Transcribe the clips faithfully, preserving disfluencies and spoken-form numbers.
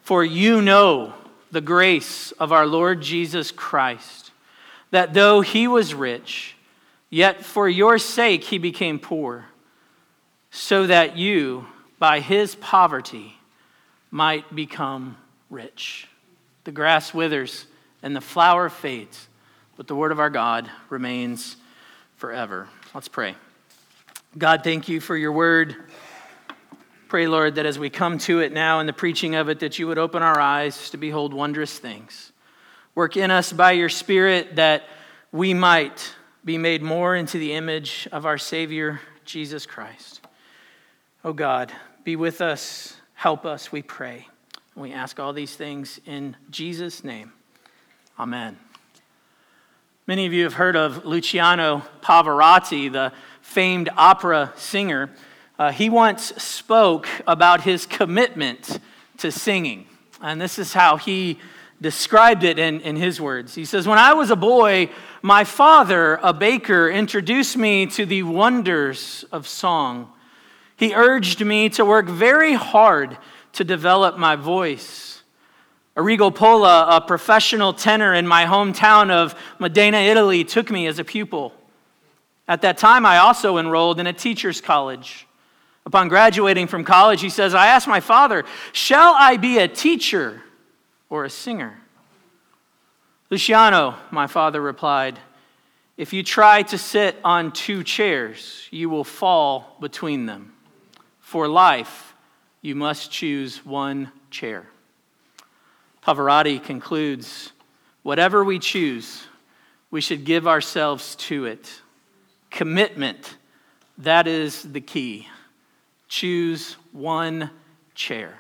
For you know the grace of our Lord Jesus Christ, that though he was rich, yet for your sake he became poor, so that you, by his poverty, might become rich. The grass withers and the flower fades, but the word of our God remains forever. Let's pray. God, thank you for your word. Pray, Lord, that as we come to it now in the preaching of it, that you would open our eyes to behold wondrous things. Work in us by your Spirit that we might be made more into the image of our Savior, Jesus Christ. Oh God, be with us, help us, we pray. And we ask all these things in Jesus' name. Amen. Many of you have heard of Luciano Pavarotti, the famed opera singer. Uh, he once spoke about his commitment to singing. And this is how he described it in, in his words. He says, "When I was a boy, my father, a baker, introduced me to the wonders of song. He urged me to work very hard to develop my voice. Arrigo Pola, a professional tenor in my hometown of Modena, Italy, took me as a pupil. At that time, I also enrolled in a teacher's college. Upon graduating from college," he says, "I asked my father, shall I be a teacher or a singer?" "Luciano," my father replied, "if you try to sit on two chairs, you will fall between them. For life, you must choose one chair." Pavarotti concludes, whatever we choose, we should give ourselves to it. Commitment, that is the key. Choose one chair.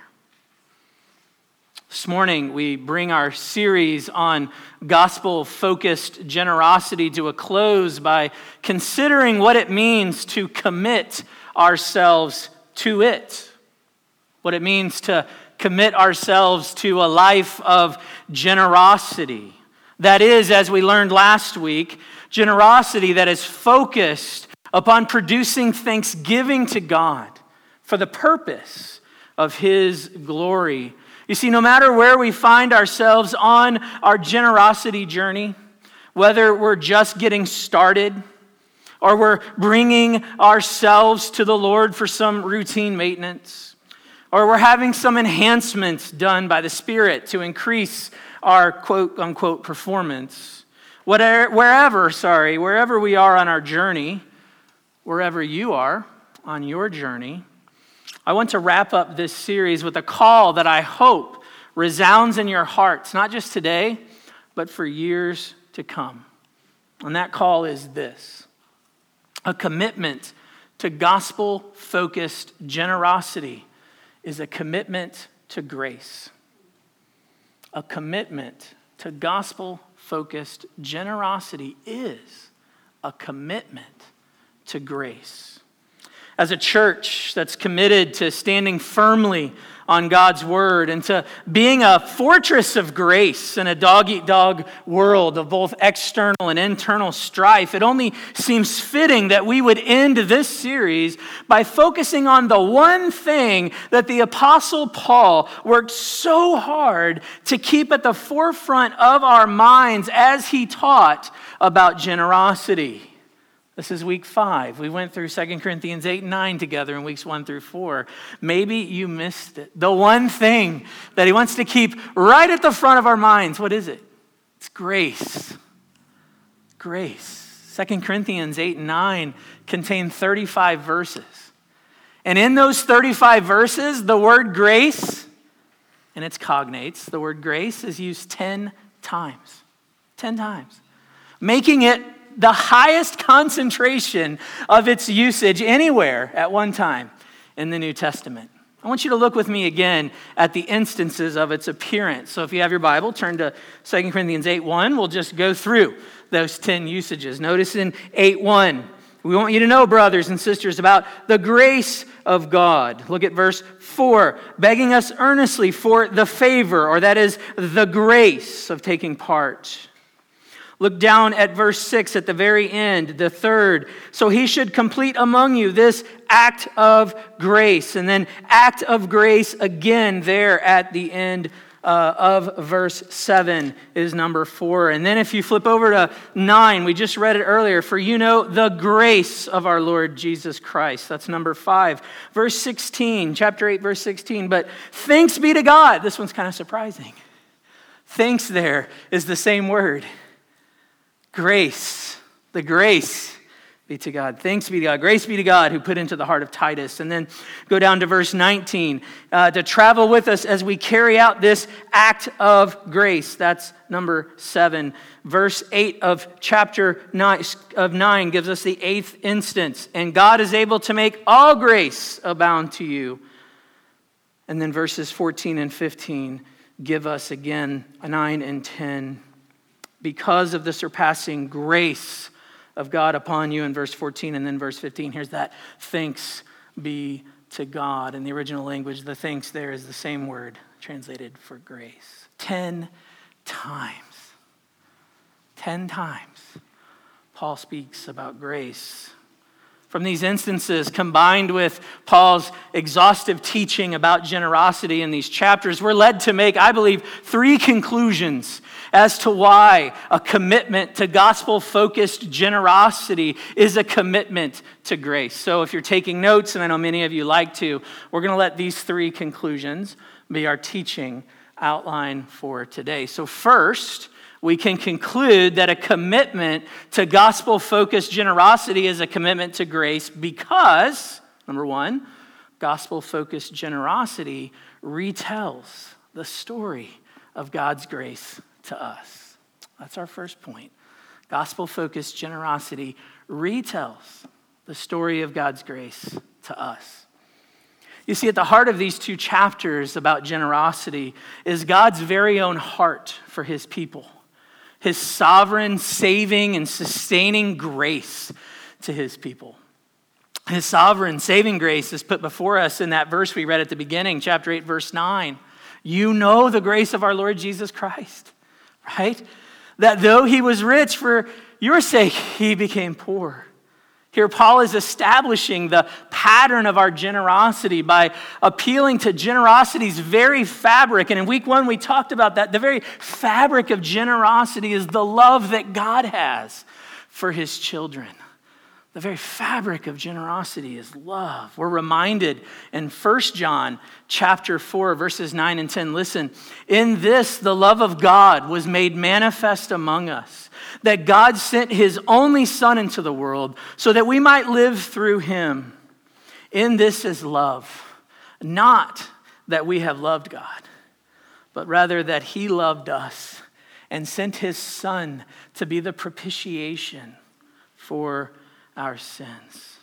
This morning, we bring our series on gospel-focused generosity to a close by considering what it means to commit ourselves to it. What it means to commit ourselves to a life of generosity. That is, as we learned last week, generosity that is focused upon producing thanksgiving to God for the purpose of his glory. You see, no matter where we find ourselves on our generosity journey, whether we're just getting started or we're bringing ourselves to the Lord for some routine maintenance, or we're having some enhancements done by the Spirit to increase our quote-unquote performance, whatever, wherever, sorry, wherever we are on our journey, wherever you are on your journey, I want to wrap up this series with a call that I hope resounds in your hearts, not just today, but for years to come. And that call is this: a commitment to gospel-focused generosity is a commitment to grace. A commitment to gospel-focused generosity is a commitment to grace. As a church that's committed to standing firmly on God's word and to being a fortress of grace in a dog-eat-dog world of both external and internal strife, it only seems fitting that we would end this series by focusing on the one thing that the Apostle Paul worked so hard to keep at the forefront of our minds as he taught about generosity. This is week five. We went through Second Corinthians eight and nine together in weeks one through four. Maybe you missed it. The one thing that he wants to keep right at the front of our minds, what is it? It's grace. Grace. Second Corinthians eight and nine contain thirty-five verses. And in those thirty-five verses, the word grace and its cognates, the word grace is used ten times. ten times. Making it the highest concentration of its usage anywhere at one time in the New Testament. I want you to look with me again at the instances of its appearance. So if you have your Bible, turn to Second Corinthians eight one. We'll just go through those ten usages. Notice in eight one, we want you to know, brothers and sisters, about the grace of God. Look at verse four, begging us earnestly for the favor, or that is the grace of taking part. Look down at verse six at the very end, the third. So he should complete among you this act of grace. And then act of grace again there at the end uh, of verse seven is number four. And then if you flip over to nine, we just read it earlier. For you know the grace of our Lord Jesus Christ. That's number five. Verse sixteen, chapter eight, verse sixteen. But thanks be to God. This one's kind of surprising. Thanks there is the same word. Grace, the grace be to God. Thanks be to God. Grace be to God who put into the heart of Titus. And then go down to verse nineteen. Uh, to travel with us as we carry out this act of grace. That's number seven. Verse eight of chapter nine, of nine gives us the eighth instance. And God is able to make all grace abound to you. And then verses fourteen and fifteen give us again nine and ten. Because of the surpassing grace of God upon you in verse fourteen and then verse fifteen. Here's that. Thanks be to God. In the original language, the thanks there is the same word translated for grace. Ten times. Ten times Paul speaks about grace. From these instances, combined with Paul's exhaustive teaching about generosity in these chapters, we're led to make, I believe, three conclusions as to why a commitment to gospel-focused generosity is a commitment to grace. So if you're taking notes, and I know many of you like to, we're going to let these three conclusions be our teaching outline for today. So first, we can conclude that a commitment to gospel-focused generosity is a commitment to grace because, number one, gospel-focused generosity retells the story of God's grace to us. That's our first point. Gospel-focused generosity retells the story of God's grace to us. You see, at the heart of these two chapters about generosity is God's very own heart for his people. His sovereign, saving, and sustaining grace to his people. His sovereign, saving grace is put before us in that verse we read at the beginning, chapter eight, verse nine. You know the grace of our Lord Jesus Christ, right? That though he was rich, for your sake he became poor. Here, Paul is establishing the pattern of our generosity by appealing to generosity's very fabric. And in week one, we talked about that. The very fabric of generosity is the love that God has for his children. The very fabric of generosity is love. We're reminded in First John chapter four, verses nine and ten. Listen, in this, the love of God was made manifest among us, that God sent his only Son into the world so that we might live through him. In this is love, not that we have loved God, but rather that he loved us and sent his Son to be the propitiation for our sins.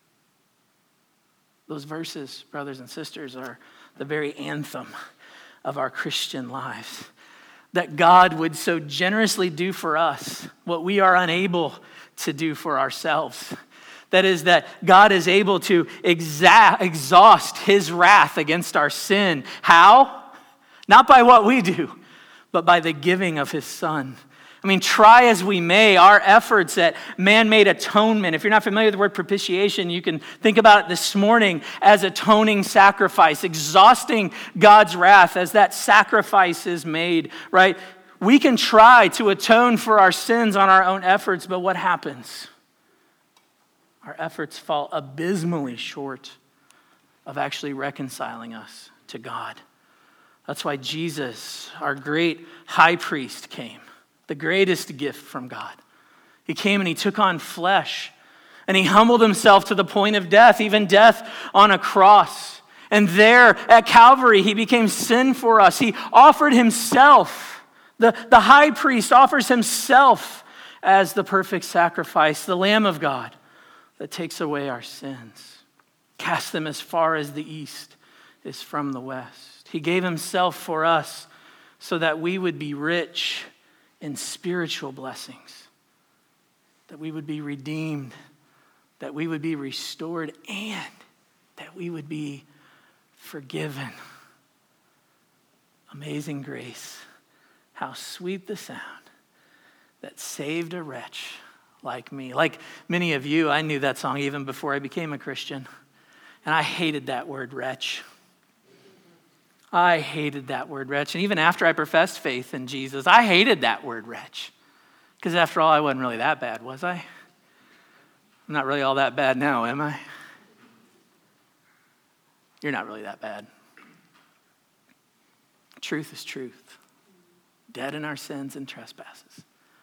Those verses, brothers and sisters, are the very anthem of our Christian lives. That God would so generously do for us what we are unable to do for ourselves. That is, that God is able to exa- exhaust his wrath against our sin. How? Not by what we do, but by the giving of his Son. I mean, try as we may, our efforts at man-made atonement. If you're not familiar with the word propitiation, you can think about it this morning as atoning sacrifice, exhausting God's wrath as that sacrifice is made, right? We can try to atone for our sins on our own efforts, but what happens? Our efforts fall abysmally short of actually reconciling us to God. That's why Jesus, our great high priest, came. The greatest gift from God. He came and he took on flesh and he humbled himself to the point of death, even death on a cross. And there at Calvary, he became sin for us. He offered himself. The, the high priest offers himself as the perfect sacrifice, the Lamb of God that takes away our sins. Cast them as far as the east is from the west. He gave himself for us so that we would be rich in spiritual blessings, that we would be redeemed, that we would be restored, and that we would be forgiven. Amazing grace. How sweet the sound that saved a wretch like me. Like many of you, I knew that song even before I became a Christian. And I hated that word wretch. I hated that word wretch. And even after I professed faith in Jesus, I hated that word wretch. Because after all, I wasn't really that bad, was I? I'm not really all that bad now, am I? You're not really that bad. Truth is truth. Dead in our sins and trespasses.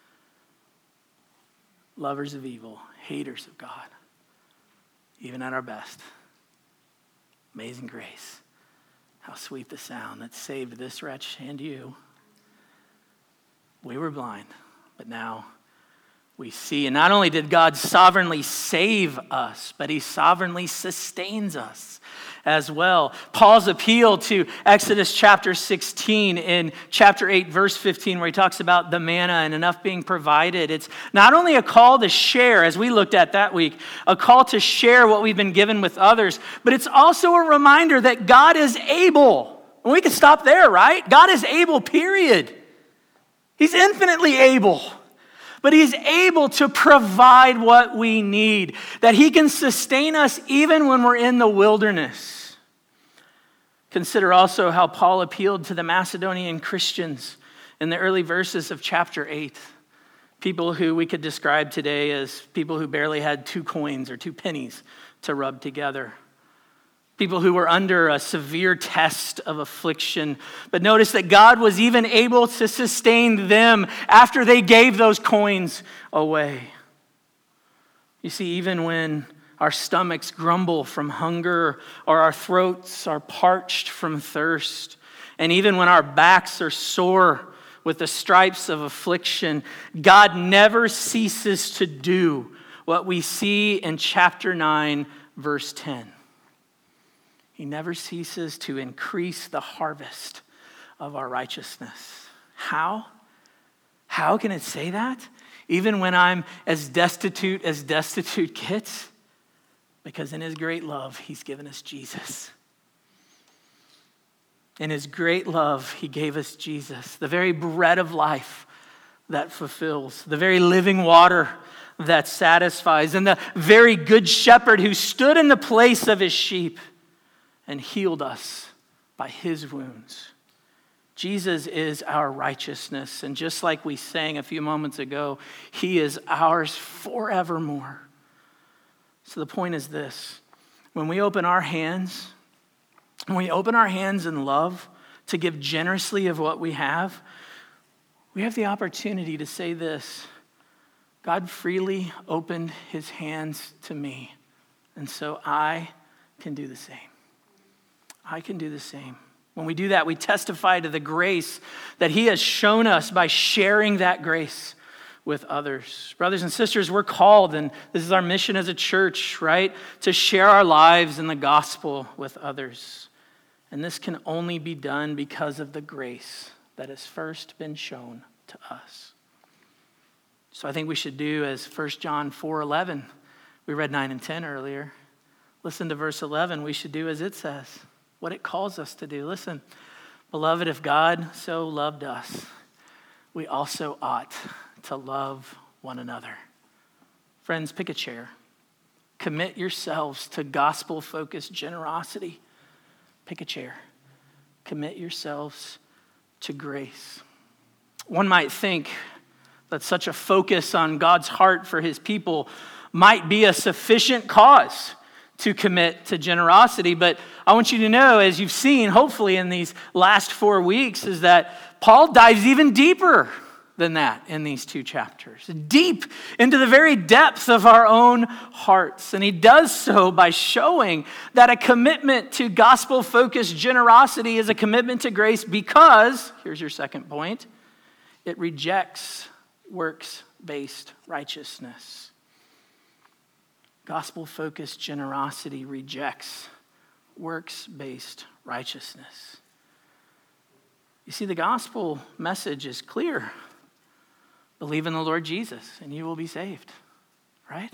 Lovers of evil, haters of God. Even at our best. Amazing grace. How sweet the sound that saved this wretch and you. We were blind, but now we see. And not only did God sovereignly save us, but he sovereignly sustains us as well. Paul's appeal to Exodus chapter sixteen in chapter eight, verse fifteen, where he talks about the manna and enough being provided. It's not only a call to share, as we looked at that week, a call to share what we've been given with others, but it's also a reminder that God is able. And we can stop there, right? God is able, period. He's infinitely able. But he's able to provide what we need, that he can sustain us even when we're in the wilderness. Consider also how Paul appealed to the Macedonian Christians in the early verses of chapter eight. People who we could describe today as people who barely had two coins or two pennies to rub together. People who were under a severe test of affliction. But notice that God was even able to sustain them after they gave those coins away. You see, even when our stomachs grumble from hunger or our throats are parched from thirst, and even when our backs are sore with the stripes of affliction, God never ceases to do what we see in chapter nine, verse ten. He never ceases to increase the harvest of our righteousness. How? How can it say that? Even when I'm as destitute as destitute gets? Because in his great love, he's given us Jesus. In his great love, he gave us Jesus, the very bread of life that fulfills, the very living water that satisfies, and the very good shepherd who stood in the place of his sheep and healed us by his wounds. Jesus is our righteousness. And just like we sang a few moments ago, he is ours forevermore. So the point is this. When we open our hands, when we open our hands in love to give generously of what we have, we have the opportunity to say this: God freely opened his hands to me, and so I can do the same. I can do the same. When we do that, we testify to the grace that he has shown us by sharing that grace with others. Brothers and sisters, we're called, and this is our mission as a church, right? To share our lives in the gospel with others. And this can only be done because of the grace that has first been shown to us. So I think we should do as First John four eleven. We read nine and ten earlier. Listen to verse eleven. We should do as it says, what it calls us to do. Listen, beloved, if God so loved us, we also ought to love one another. Friends, pick a chair. Commit yourselves to gospel-focused generosity. Pick a chair. Commit yourselves to grace. One might think that such a focus on God's heart for his people might be a sufficient cause to commit to generosity. But I want you to know, as you've seen, hopefully in these last four weeks, is that Paul dives even deeper than that in these two chapters, deep into the very depth of our own hearts. And he does so by showing that a commitment to gospel-focused generosity is a commitment to grace because, here's your second point, it rejects works-based righteousness. Gospel-focused generosity rejects works-based righteousness. You see, the gospel message is clear. Believe in the Lord Jesus and you will be saved, right?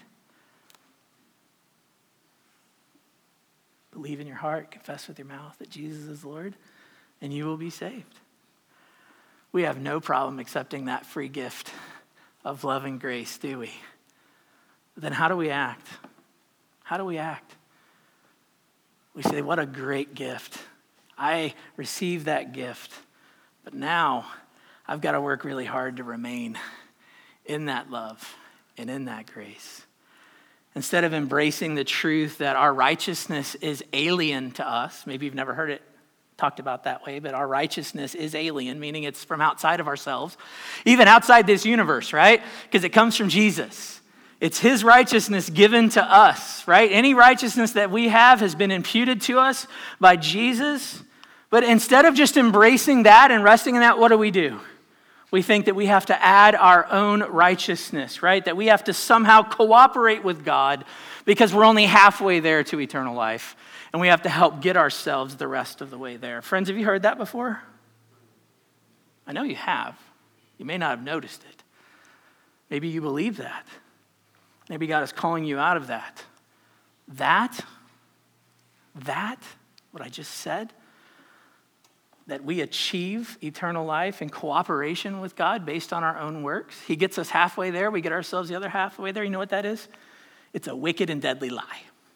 Believe in your heart, confess with your mouth that Jesus is Lord, and you will be saved. We have no problem accepting that free gift of love and grace, do we? Then how do we act? How do we act? We say, what a great gift. I received that gift, but now I've got to work really hard to remain in that love and in that grace. Instead of embracing the truth that our righteousness is alien to us, maybe you've never heard it talked about that way, but our righteousness is alien, meaning it's from outside of ourselves, even outside this universe, right? Because it comes from Jesus. It's his righteousness given to us, right? Any righteousness that we have has been imputed to us by Jesus. But instead of just embracing that and resting in that, what do we do? We think that we have to add our own righteousness, right? That we have to somehow cooperate with God because we're only halfway there to eternal life. And we have to help get ourselves the rest of the way there. Friends, have you heard that before? I know you have. You may not have noticed it. Maybe you believe that. Maybe God is calling you out of that. That, that, what I just said, that we achieve eternal life in cooperation with God based on our own works. He gets us halfway there. We get ourselves the other halfway there. You know what that is? It's a wicked and deadly lie.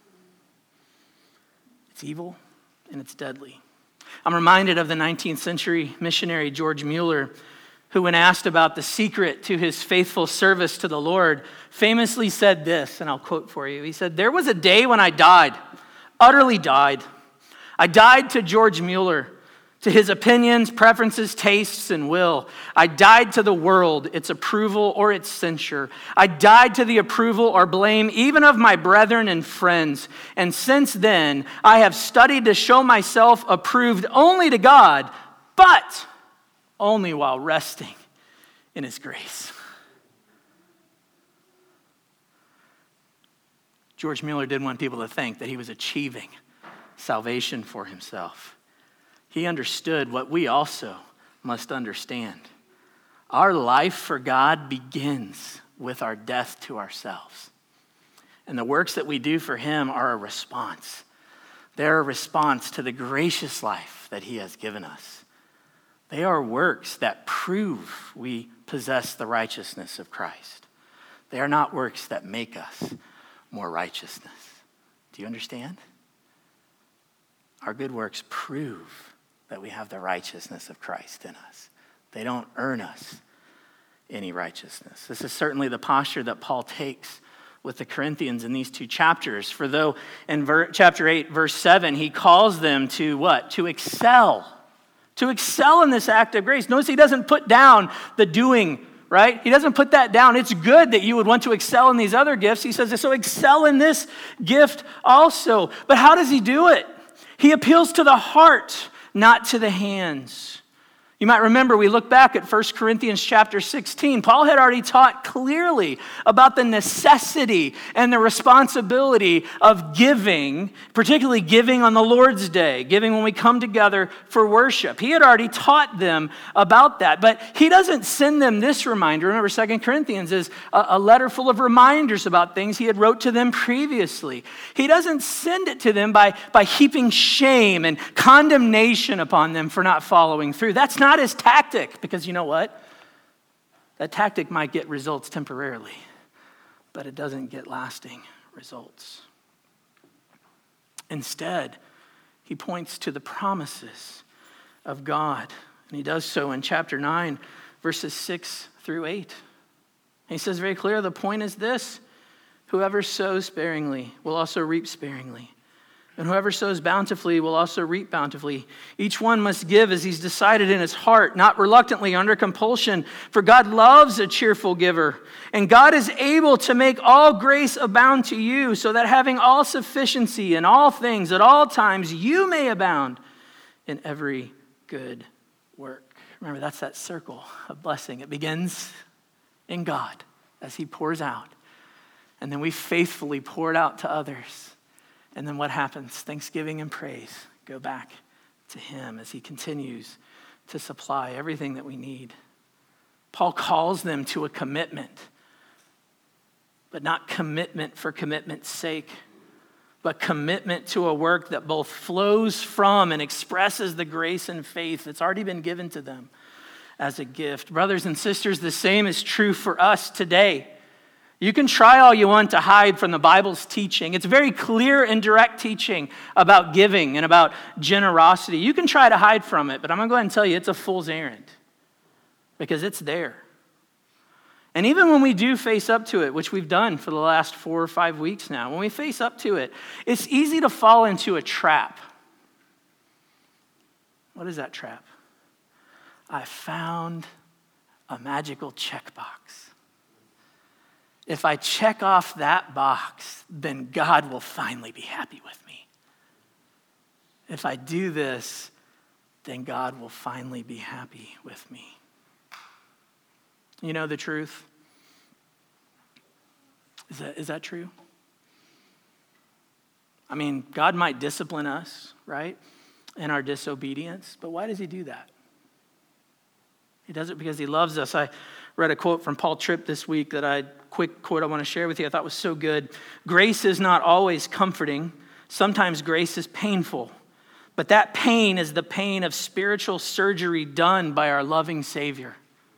It's evil and it's deadly. I'm reminded of the nineteenth century missionary George Mueller, who, when asked about the secret to his faithful service to the Lord, famously said this, and I'll quote for you. He said, "There was a day when I died, utterly died. I died to George Mueller, to his opinions, preferences, tastes, and will. I died to the world, its approval or its censure. I died to the approval or blame even of my brethren and friends. And since then, I have studied to show myself approved only to God, but only while resting in his grace." George Mueller didn't want people to think that he was achieving salvation for himself. He understood what we also must understand. Our life for God begins with our death to ourselves. And the works that we do for him are a response. They're a response to the gracious life that he has given us. They are works that prove we possess the righteousness of Christ. They are not works that make us more righteousness. Do you understand? Our good works prove that we have the righteousness of Christ in us. They don't earn us any righteousness. This is certainly the posture that Paul takes with the Corinthians in these two chapters. For though in ver- chapter eight, verse seven, he calls them to what? To excel. To excel in this act of grace. Notice he doesn't put down the doing, right? He doesn't put that down. It's good that you would want to excel in these other gifts. He says, so excel in this gift also. But how does he do it? He appeals to the heart, not to the hands. You might remember we look back at First Corinthians chapter sixteen. Paul had already taught clearly about the necessity and the responsibility of giving, particularly giving on the Lord's Day, giving when we come together for worship. He had already taught them about that, but he doesn't send them this reminder. Remember, Second Corinthians is a, a letter full of reminders about things he had wrote to them previously. He doesn't send it to them by, by heaping shame and condemnation upon them for not following through. That's not Not his tactic, because you know what? That tactic might get results temporarily, but it doesn't get lasting results. Instead, he points to the promises of God, and he does so in chapter nine, verses six through eight. And he says very clear, the point is this: whoever sows sparingly will also reap sparingly. And whoever sows bountifully will also reap bountifully. Each one must give as he's decided in his heart, not reluctantly under compulsion, for God loves a cheerful giver. And God is able to make all grace abound to you, so that having all sufficiency in all things at all times, you may abound in every good work. Remember, that's that circle of blessing. It begins in God as he pours out. And then we faithfully pour it out to others. And then what happens? Thanksgiving and praise go back to him as he continues to supply everything that we need. Paul calls them to a commitment, but not commitment for commitment's sake, but commitment to a work that both flows from and expresses the grace and faith that's already been given to them. as a gift. Brothers and sisters, the same is true for us today. You can try all you want to hide from the Bible's teaching. It's very clear and direct teaching about giving and about generosity. You can try to hide from it, but I'm going to go ahead and tell you it's a fool's errand because it's there. And even when we do face up to it, which we've done for the last four or five weeks now, when we face up to it, it's easy to fall into a trap. What is that trap? I found a magical checkbox. If I check off that box, then God will finally be happy with me. If I do this, then God will finally be happy with me. You know the truth? Is that, is that true? I mean, God might discipline us, right, in our disobedience, but why does he do that? He does it because he loves us. I read a quote from Paul Tripp this week that I, quick quote I want to share with you, I thought was so good. Grace is not always comforting. Sometimes grace is painful. But that pain is the pain of spiritual surgery done by our loving Savior.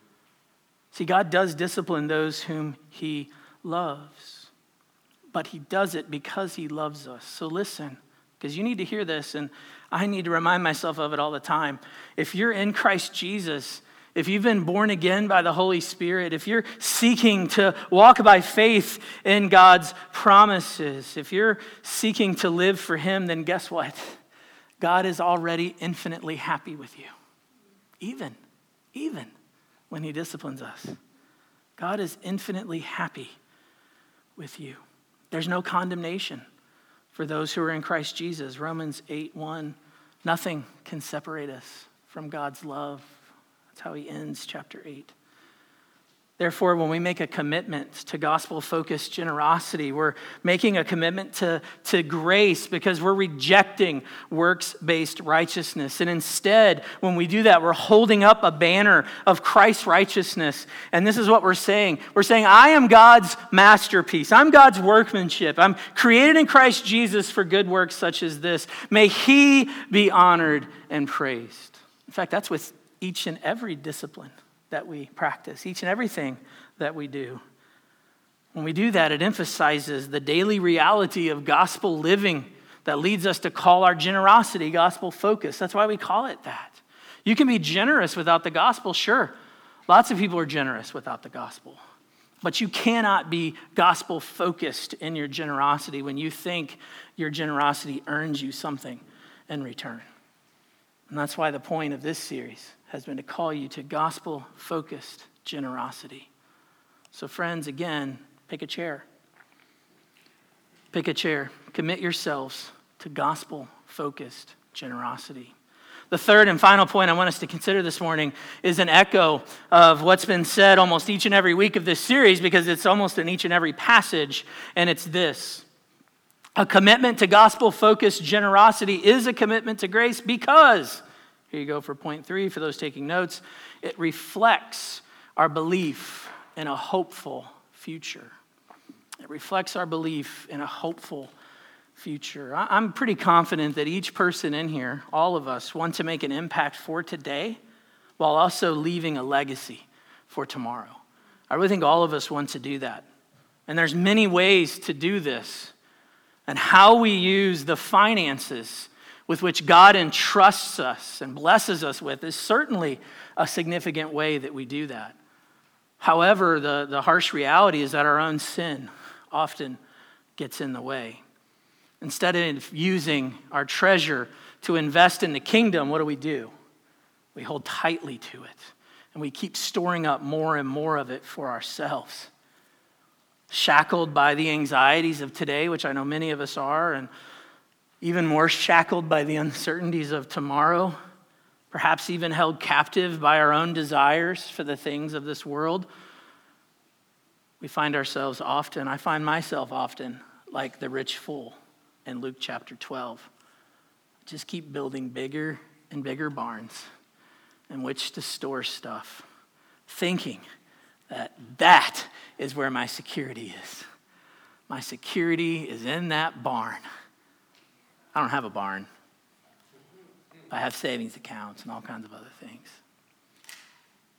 See, God does discipline those whom he loves, but he does it because he loves us. So listen, because you need to hear this, and I need to remind myself of it all the time. If you're in Christ Jesus, if you've been born again by the Holy Spirit, if you're seeking to walk by faith in God's promises, if you're seeking to live for him, then guess what? God is already infinitely happy with you. Even, even when he disciplines us. God is infinitely happy with you. There's no condemnation for those who are in Christ Jesus. Romans eight one, nothing can separate us from God's love. That's how he ends chapter eight. Therefore, when we make a commitment to gospel-focused generosity, we're making a commitment to, to grace because we're rejecting works-based righteousness. And instead, when we do that, we're holding up a banner of Christ's righteousness. And this is what we're saying. We're saying, I am God's masterpiece. I'm God's workmanship. I'm created in Christ Jesus for good works such as this. May he be honored and praised. In fact, that's with each and every discipline that we practice, each and everything that we do. When we do that, it emphasizes the daily reality of gospel living that leads us to call our generosity gospel focus. That's why we call it that. You can be generous without the gospel, sure. Lots of people are generous without the gospel. But you cannot be gospel focused in your generosity when you think your generosity earns you something in return. And that's why the point of this series has been to call you to gospel-focused generosity. So friends, again, pick a chair. Pick a chair. Commit yourselves to gospel-focused generosity. The third and final point I want us to consider this morning is an echo of what's been said almost each and every week of this series because it's almost in each and every passage, and it's this. A commitment to gospel-focused generosity is a commitment to grace because, here you go for point three, for those taking notes, it reflects our belief in a hopeful future. It reflects our belief in a hopeful future. I'm pretty confident that each person in here, all of us, want to make an impact for today while also leaving a legacy for tomorrow. I really think all of us want to do that. And there's many ways to do this. And how we use the finances with which God entrusts us and blesses us with is certainly a significant way that we do that. However, the, the harsh reality is that our own sin often gets in the way. Instead of using our treasure to invest in the kingdom, what do we do? We hold tightly to it, and we keep storing up more and more of it for ourselves. Shackled by the anxieties of today, which I know many of us are, and even more shackled by the uncertainties of tomorrow, perhaps even held captive by our own desires for the things of this world, we find ourselves often, I find myself often, like the rich fool in Luke chapter twelve. Just keep building bigger and bigger barns in which to store stuff, thinking that that is where my security is. My security is in that barn. I don't have a barn. I have savings accounts and all kinds of other things.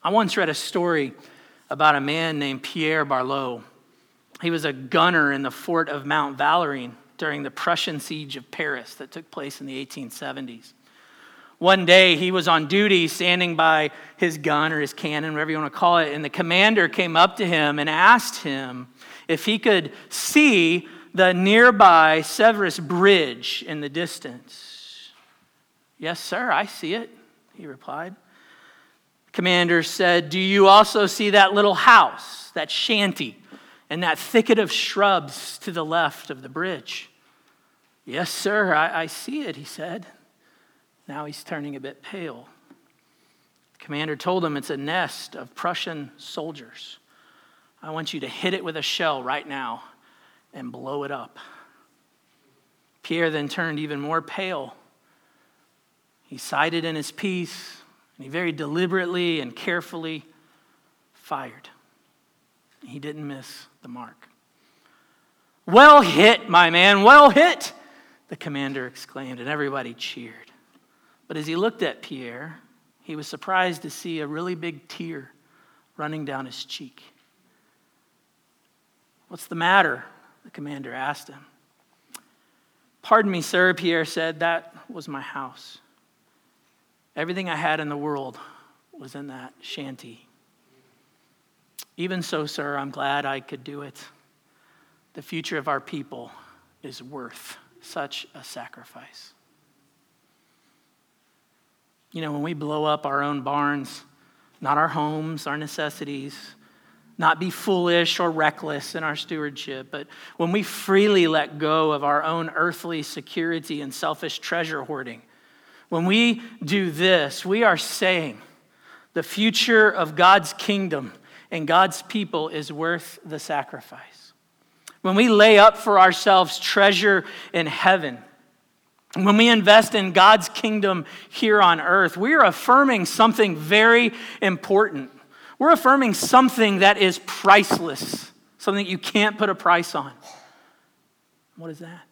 I once read a story about a man named Pierre Barlow. He was a gunner in the fort of Mount Valérien during the Prussian siege of Paris that took place in the eighteen seventies. One day he was on duty standing by his gun or his cannon, whatever you want to call it, and the commander came up to him and asked him if he could see the nearby Sèvres Bridge in the distance. "Yes, sir, I see it," he replied. The commander said, "Do you also see that little house, that shanty, and that thicket of shrubs to the left of the bridge?" "Yes, sir, I, I see it," he said. Now he's turning a bit pale. The commander told him it's a nest of Prussian soldiers. "I want you to hit it with a shell right now and blow it up." Pierre then turned even more pale. He sighted in his piece, and he very deliberately and carefully fired. He didn't miss the mark. "Well hit, my man, well hit," the commander exclaimed, and everybody cheered. But as he looked at Pierre, he was surprised to see a really big tear running down his cheek. "What's the matter?" the commander asked him. "Pardon me, sir," Pierre said, "that was my house. Everything I had in the world was in that shanty. Even so, sir, I'm glad I could do it. The future of our people is worth such a sacrifice." You know, when we blow up our own barns, not our homes, our necessities, not be foolish or reckless in our stewardship, but when we freely let go of our own earthly security and selfish treasure hoarding, when we do this, we are saying the future of God's kingdom and God's people is worth the sacrifice. When we lay up for ourselves treasure in heaven, when we invest in God's kingdom here on earth, we are affirming something very important. We're affirming something that is priceless, something that you can't put a price on. What is that?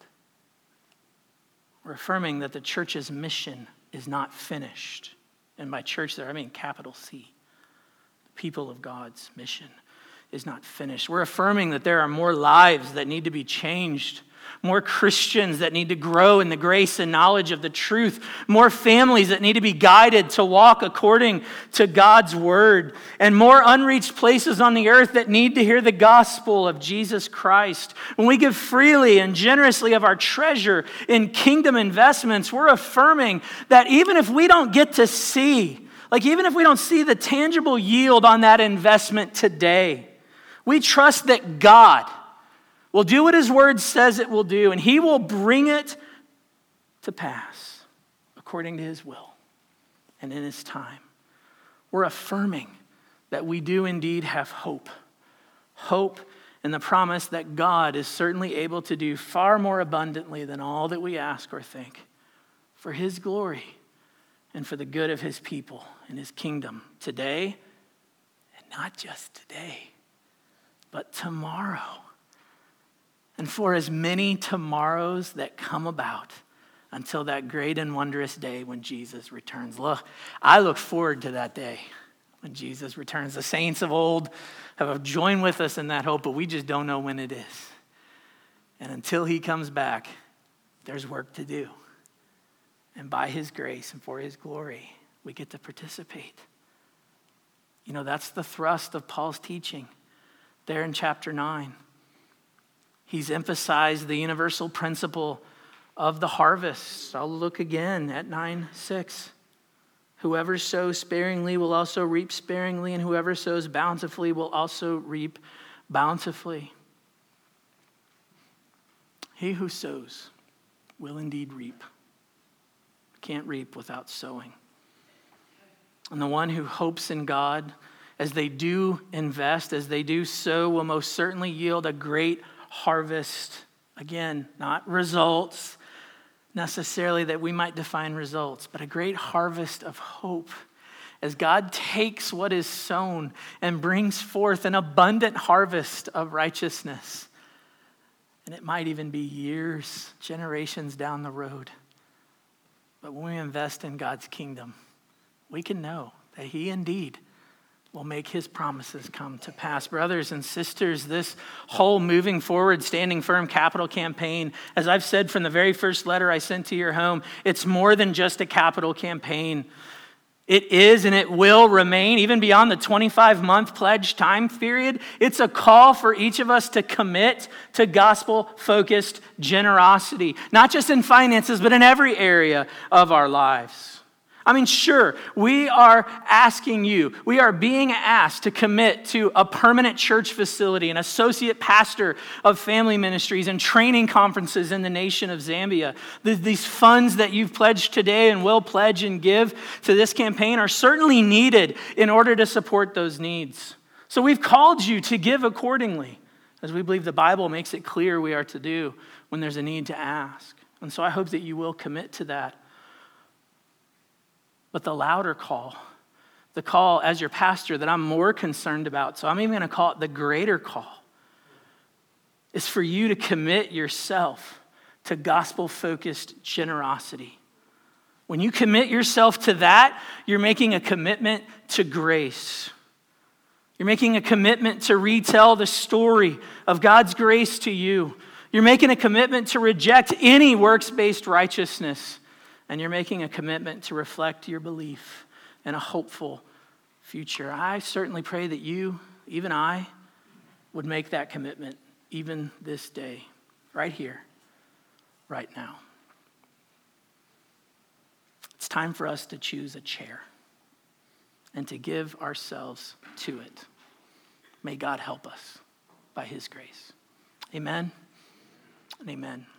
We're affirming that the church's mission is not finished. And by church there, I mean capital C. The people of God's mission is not finished. We're affirming that there are more lives that need to be changed, more Christians that need to grow in the grace and knowledge of the truth, more families that need to be guided to walk according to God's word, and more unreached places on the earth that need to hear the gospel of Jesus Christ. When we give freely and generously of our treasure in kingdom investments, we're affirming that even if we don't get to see, like even if we don't see the tangible yield on that investment today, we trust that God will do what his word says it will do, and he will bring it to pass according to his will and in his time. We're affirming that we do indeed have hope. Hope in the promise that God is certainly able to do far more abundantly than all that we ask or think for his glory and for the good of his people and his kingdom today, and not just today, but tomorrow. And for as many tomorrows that come about until that great and wondrous day when Jesus returns. Look, I look forward to that day when Jesus returns. The saints of old have joined with us in that hope, but we just don't know when it is. And until he comes back, there's work to do. And by his grace and for his glory, we get to participate. You know, that's the thrust of Paul's teaching there in chapter nine. He's emphasized the universal principle of the harvest. I'll look again at nine six. Whoever sows sparingly will also reap sparingly, and whoever sows bountifully will also reap bountifully. He who sows will indeed reap. Can't reap without sowing. And the one who hopes in God, as they do invest, as they do sow, will most certainly yield a great harvest. Again, not results necessarily that we might define results, but a great harvest of hope as God takes what is sown and brings forth an abundant harvest of righteousness. And it might even be years, generations down the road. But when we invest in God's kingdom, we can know that he indeed will make his promises come to pass. Brothers and sisters, this whole moving forward, standing firm capital campaign, as I've said from the very first letter I sent to your home, it's more than just a capital campaign. It is and it will remain, even beyond the twenty-five month pledge time period. It's a call for each of us to commit to gospel-focused generosity, not just in finances, but in every area of our lives. I mean, sure, we are asking you, we are being asked to commit to a permanent church facility, an associate pastor of family ministries, and training conferences in the nation of Zambia. These funds that you've pledged today and will pledge and give to this campaign are certainly needed in order to support those needs. So we've called you to give accordingly, as we believe the Bible makes it clear we are to do when there's a need to ask. And so I hope that you will commit to that. But the louder call, the call as your pastor that I'm more concerned about, so I'm even going to call it the greater call, is for you to commit yourself to gospel-focused generosity. When you commit yourself to that, you're making a commitment to grace. You're making a commitment to retell the story of God's grace to you. You're making a commitment to reject any works-based righteousness. And you're making a commitment to reflect your belief in a hopeful future. I certainly pray that you, even I, would make that commitment even this day, right here, right now. It's time for us to choose a chair and to give ourselves to it. May God help us by his grace. Amen and amen.